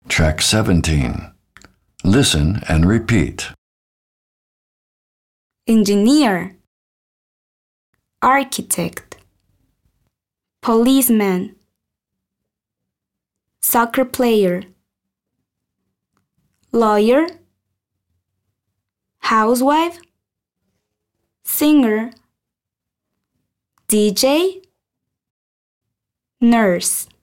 Track 17. Listen and repeat. Engineer, architect, policeman, soccer player, lawyer, housewife, singer, DJ, nurse.